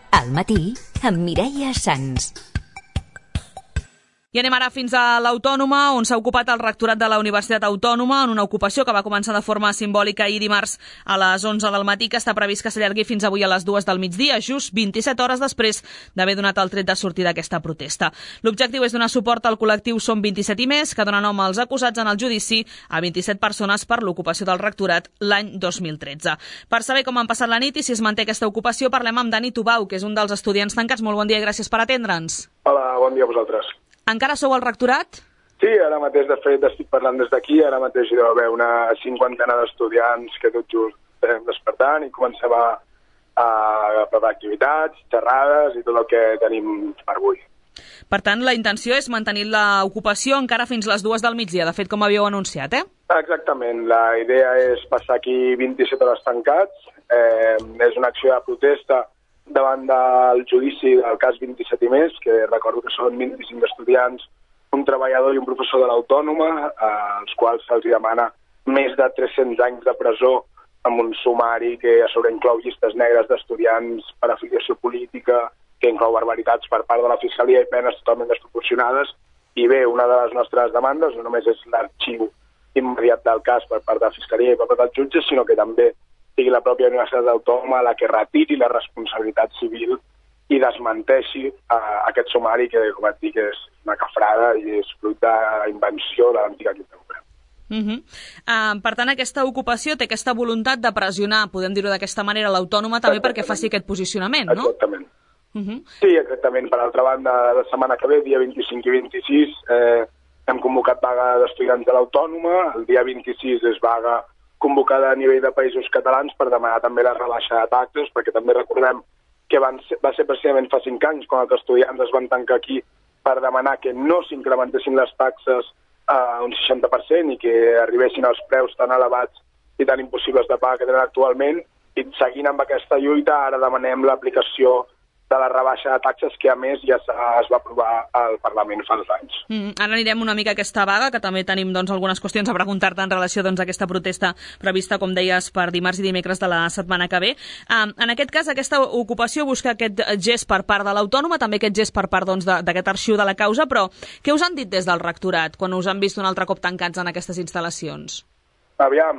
Al matí, amb Mireia Sans. I anem ara fins a l'Autònoma, on s'ha ocupat el rectorat de la Universitat Autònoma en una ocupació que va començar de forma simbòlica ahir dimarts a les 11 del matí, que està previst que s'allargui fins avui a les 2 del migdia, just 27 hores després d'haver donat el tret de sortida d'aquesta protesta. L'objectiu és donar suport al col·lectiu Som 27 i més, que dona nom als acusats en el judici a 27 persones per l'ocupació del rectorat l'any 2013. Per saber com han passat la nit i si es manté aquesta ocupació, parlem amb Dani Tubau, que és un dels estudiants tancats. Molt bon dia i gràcies per atendre'ns. Hola, bon dia a vosaltres. Encara sou al rectorat? Sí, ara mateix, de fet, estic parlant des d'aquí. Ara mateix hi deu haver una cinquantena d'estudiants que tot just estem despertant i comencem a preparar activitats, xerrades i tot el que tenim per avui. Per tant, la intenció és mantenir l'ocupació encara fins les 2 del migdia, de fet, com havíeu anunciat, Exactament. La idea és passar aquí 27 hores tancats. És una acció de protesta davant del judici del cas 27 i més, que recordo que són 25 estudiants, un treballador i un professor de l'Autònoma, als quals se'ls demana més de 300 anys de presó amb un sumari que a sobre inclou llistes negres d'estudiants per afiliació política, que inclou barbaritats per part de la Fiscalia i penes totalment desproporcionades. I bé, una de les nostres demandes no només és l'arxiu immediat del cas per part de la Fiscalia i per part dels jutges, sinó que també sigui la pròpia Universitat Autònoma la que retiri la responsabilitat civil i desmenteixi aquest sumari que, com et dic, és una cafrada i és fruit de la invenció de l'antic equip de govern. Per tant, aquesta ocupació té aquesta voluntat de pressionar, podem dir-ho d'aquesta manera, l'Autònoma també perquè faci aquest posicionament, no? Exactament. Sí, exactament. Per altra banda, la setmana que ve, dia 25 i 26, hem convocat vaga d'estudiants de l'Autònoma. El dia 26 és vaga convocada a nivell de països catalans per demanar també la rebaixa de taxes, perquè també recordem que va ser precisament fa 5 anys quan els estudiants es van tancar aquí per demanar que no s'incrementessin les taxes a un 60% i que arribessin als preus tan elevats i tan impossibles de pagar que tenen actualment. I seguint amb aquesta lluita, ara demanem l'aplicació de la rebaixa de taxes que, a més, ja es va aprovar al Parlament fa 2 anys. Ara anirem una mica a aquesta vaga, que també tenim algunes qüestions a preguntar-te en relació a aquesta protesta prevista, com deies, per dimarts i dimecres de la setmana que ve. En aquest cas, aquesta ocupació busca aquest gest per part de l'Autònoma, també aquest gest per part d'aquest arxiu de la causa, però què us han dit des del rectorat quan us han vist un altre cop tancats en aquestes instal·lacions? Aviam,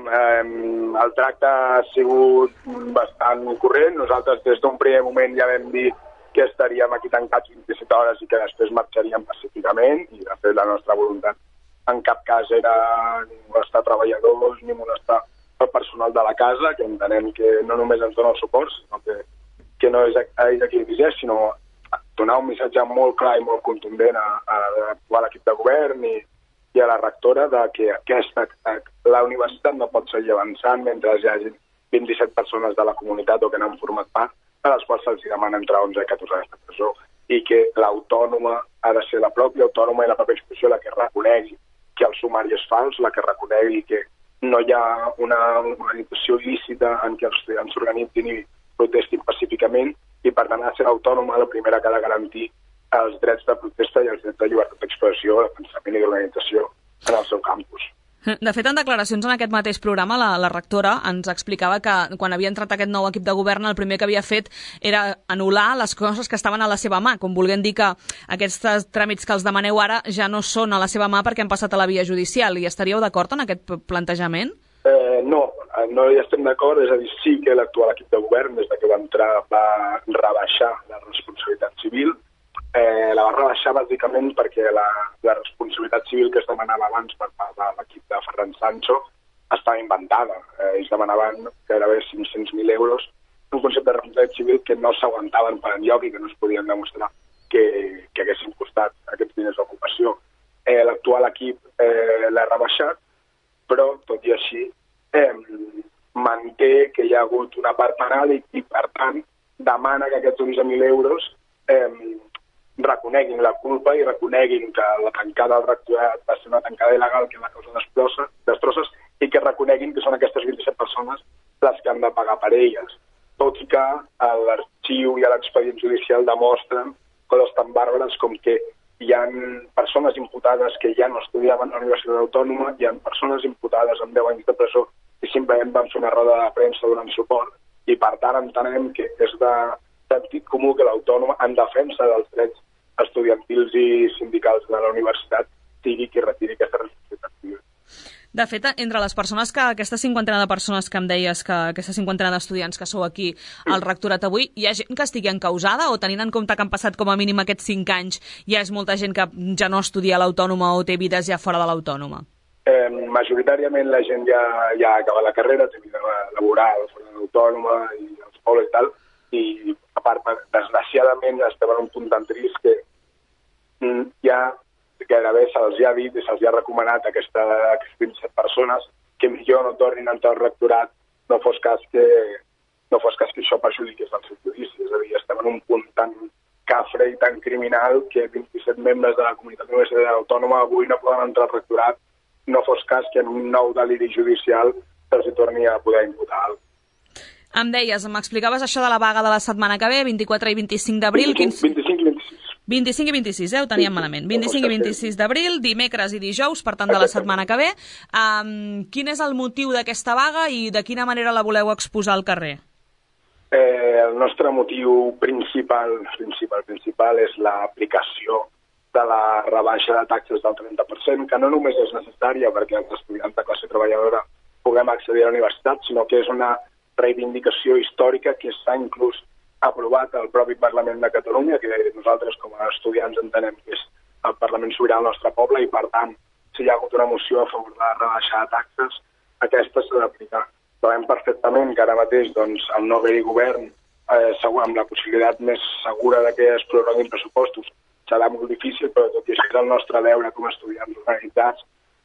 el tracte ha sigut bastant corrent. Nosaltres des d'un primer moment ja vam dir que estaríem aquí tancats 27 hores i que després marxaríem pacíficament, i de fet la nostra voluntat en cap cas era ni molestar treballadors ni molestar el personal de la casa, que entenem que no només ens dona el suport, sinó que no és a ells a qui dirigeix, sinó donar un missatge molt clar i molt contundent a l'equip de govern i a la rectora de que la universitat no pot seguir avançant mentre hi hagi 27 persones de la comunitat o que n'han format part, a les quals se'ls demana entre 11 i 14 anys de presó, i que l'Autònoma ha de ser la pròpia Autònoma i la pròpia institució la que reconegui que el sumari és fals, la que reconegui que no hi ha una organització il·lícita en què els estudiants s'organitzin i protestin pacíficament, i per tant ha de ser l'Autònoma la primera que ha de garantir els drets de protesta i els drets de llibertat d'expressió, de pensament i d'organització en el seu campus. De fet, en declaracions en aquest mateix programa, la rectora ens explicava que quan havia entrat aquest nou equip de govern, el primer que havia fet era anul·lar les coses que estaven a la seva mà, com volent dir que aquests tràmits que els demaneu ara ja no són a la seva mà perquè han passat a la via judicial. I estaríeu d'acord en aquest plantejament? No hi estem d'acord, és a dir, sí que l'actual equip de govern, des que va entrar, va rebaixar la responsabilitat civil. La va rebaixar bàsicament perquè la responsabilitat civil que es demanava abans per part de l'equip de Ferran Sancho estava inventada. Ells demanaven gairebé 500.000 euros, un concepte de responsabilitat civil que no s'aguantaven per enlloc i que no es podien demostrar que haguessin costat aquests diners d'ocupació. L'actual equip l'ha rebaixat, però tot i així manté que hi ha hagut una part penal i per tant demana que aquests 11.000 euros reconeguin la culpa i reconeguin que la tancada del rectorat va ser una tancada il·legal que va causar destrosses i que reconeguin que són aquestes 27 persones les que han de pagar per elles. Tot i que l'arxiu i l'expedient judicial demostren coses tan bàrbares com que hi ha persones imputades que ja no estudiaven a la Universitat Autònoma, hi ha persones imputades amb 10 anys de presó i simplement van fer una roda de premsa donant suport, i per tant entenem que és de sentit comú que l'Autònoma, en defensa dels drets estudiantils i sindicals de la universitat, sigui qui retiri aquesta responsabilitat civil. De fet, entre les persones aquesta cinquantena de persones que em deies, aquesta cinquantena d'estudiants que sou aquí al rectorat avui, hi ha gent que estigui encausada o tenint en compte que han passat com a mínim aquests 5 anys, ja és molta gent que ja no estudia a l'Autònoma o té vides ja fora de l'Autònoma? Majoritàriament la gent ja ha acabat la carrera, té vida laboral fora de l'Autònoma i els pobles i tal, i a part, desgraciadament, estem en un punt tan trist que ja gairebé se'ls ha dit i se'ls ha recomanat a aquestes 27 persones que millor no tornin a entrar al rectorat, no fos cas que això perjudiqués el seu judici. És a dir, estem en un punt tan cafre i tan criminal que 27 membres de la comunitat universitària autònoma avui no poden entrar al rectorat, no fos cas que en un nou deliri judicial se'ls torni a poder imputar alguna cosa. M'explicaves això de la vaga de la setmana que ve, 24 i 25 d'abril. 25 i 26. 25 i 26, ho teníem malament. 25 i 26 d'abril, dimecres i dijous, per tant, de la setmana que ve. Quin és el motiu d'aquesta vaga i de quina manera la voleu exposar al carrer? El nostre motiu principal és l'aplicació de la rebaixa de taxes del 30%, que no només és necessària perquè els estudiants de classe treballadora puguem accedir a la universitat, sinó que és una reivindicació històrica que s'ha inclús aprovat al propi Parlament de Catalunya, que nosaltres com a estudiants entenem que és el Parlament sobirà del nostre poble i, per tant, si hi ha hagut una moció a favor de rebaixar taxes, aquesta s'ha d'aplicar. Sabem perfectament que ara mateix el no haver-hi govern, amb la possibilitat més segura que es prorroguin pressupostos, serà molt difícil, però tot i així és el nostre deure com a estudiants organitzats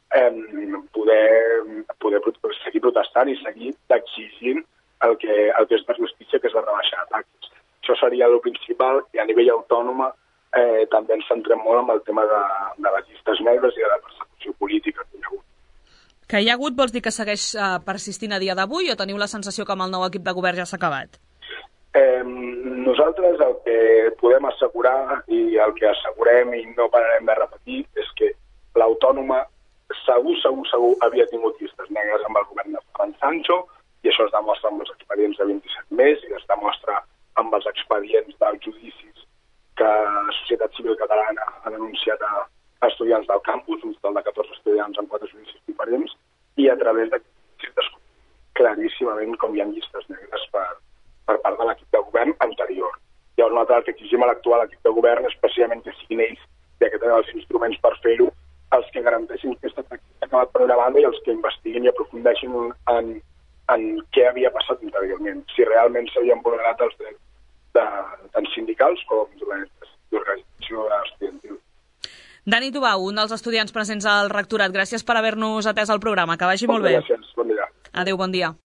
poder seguir protestant i seguir exigint el que és de justícia, que és la rebaixa de taxes. Això seria el principal, i a nivell autònoma també ens centrem molt en el tema de les llistes negres i de la persecució política que hi ha hagut. Que hi ha hagut vols dir que segueix persistint a dia d'avui o teniu la sensació que amb el nou equip de govern ja s'ha acabat? Nosaltres el que podem assegurar i el que assegurem i no pararem de repetir és que l'Autònoma segur havia tingut llistes negres amb el govern de Ferran Sancho, i això es demostra amb els expedients de 27 més i es demostra amb els expedients dels judicis que la societat civil catalana ha denunciat a estudiants del campus, un total de 14 estudiants en 4 judicis diferents, i a través de claríssimament com hi ha llistes negres per part de l'equip de govern anterior. Llavors nosaltres el que exigim a l'actual equip de govern és precisament que siguin ells, ja que tenen els instruments per fer-ho, els que garanteixin que aquesta pràctica ha acabat per una banda i els que investiguin i aprofundeixin en què havia passat anteriorment, si realment s'havien vulnerat els drets tant sindicals com d'organització estudiantil. Dani Tubau, un dels estudiants presents al rectorat, gràcies per haver-nos atès al programa. Que vagi molt bé. Gràcies, bon dia. Adéu, bon dia.